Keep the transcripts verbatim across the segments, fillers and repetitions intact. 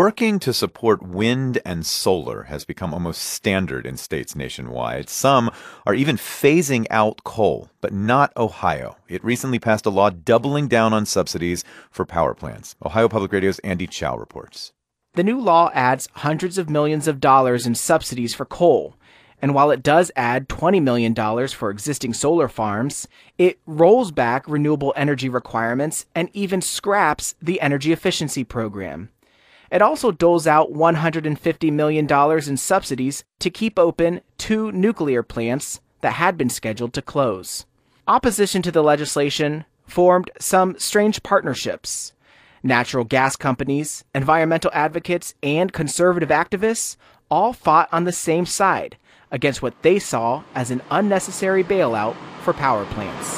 Working to support wind and solar has become almost standard in states nationwide. Some are even phasing out coal, but not Ohio. It recently passed a law doubling down on subsidies for power plants. Ohio Public Radio's Andy Chow reports. The new law adds hundreds of millions of dollars in subsidies for coal. And while it does add twenty million dollars for existing solar farms, it rolls back renewable energy requirements and even scraps the energy efficiency program. It also doles out one hundred fifty million dollars in subsidies to keep open two nuclear plants that had been scheduled to close. Opposition to the legislation formed some strange partnerships. Natural gas companies, environmental advocates, and conservative activists all fought on the same side against what they saw as an unnecessary bailout for power plants.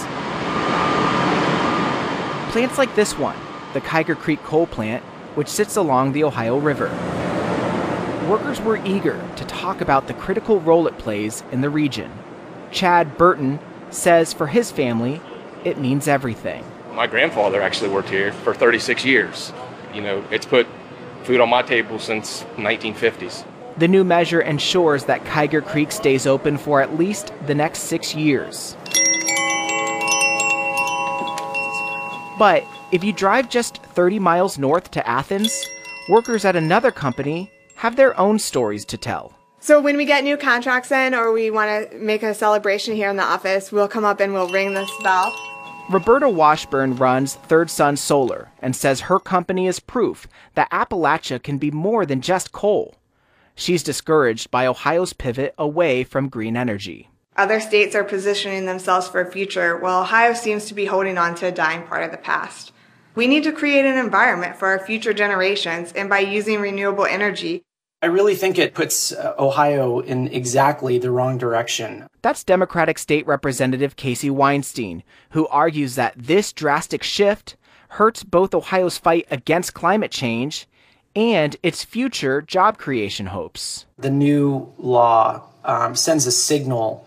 Plants like this one, the Kiger Creek coal plant, which sits along the Ohio River. Workers were eager to talk about the critical role it plays in the region. Chad Burton says for his family, it means everything. My grandfather actually worked here for thirty-six years. You know, it's put food on my table since nineteen fifties. The new measure ensures that Kiger Creek stays open for at least the next six years. But if you drive just thirty miles north to Athens, workers at another company have their own stories to tell. So when we get new contracts in or we want to make a celebration here in the office, we'll come up and we'll ring this bell. Roberta Washburn runs Third Sun Solar and says her company is proof that Appalachia can be more than just coal. She's discouraged by Ohio's pivot away from green energy. Other states are positioning themselves for a future, while Ohio seems to be holding on to a dying part of the past. We need to create an environment for our future generations, and by using renewable energy, I really think it puts uh, Ohio in exactly the wrong direction. That's Democratic State Representative Casey Weinstein, who argues that this drastic shift hurts both Ohio's fight against climate change and its future job creation hopes. The new law um, sends a signal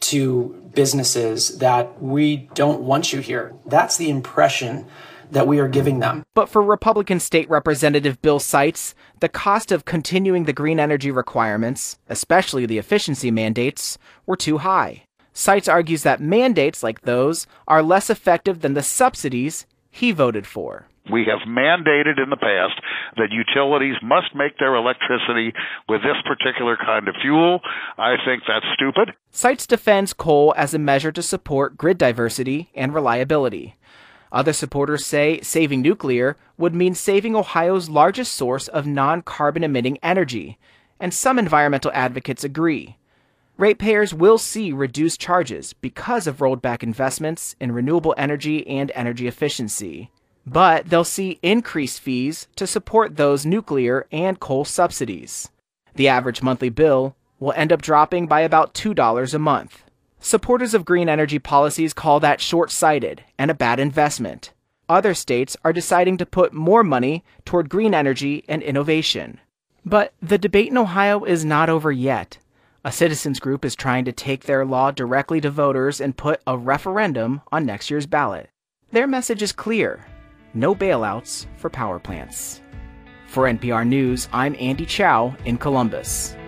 to businesses that we don't want you here. That's the impression that we are giving them. But for Republican State Representative Bill Seitz, the cost of continuing the green energy requirements, especially the efficiency mandates, were too high. Seitz argues that mandates like those are less effective than the subsidies he voted for. We have mandated in the past that utilities must make their electricity with this particular kind of fuel. I think that's stupid. Seitz defends coal as a measure to support grid diversity and reliability. Other supporters say saving nuclear would mean saving Ohio's largest source of non-carbon emitting energy, and some environmental advocates agree. Ratepayers will see reduced charges because of rolled back investments in renewable energy and energy efficiency. But they'll see increased fees to support those nuclear and coal subsidies. The average monthly bill will end up dropping by about two dollars a month. Supporters of green energy policies call that short-sighted and a bad investment. Other states are deciding to put more money toward green energy and innovation. But the debate in Ohio is not over yet. A citizens group is trying to take their law directly to voters and put a referendum on next year's ballot. Their message is clear. No bailouts for power plants. For N P R News, I'm Andy Chow in Columbus.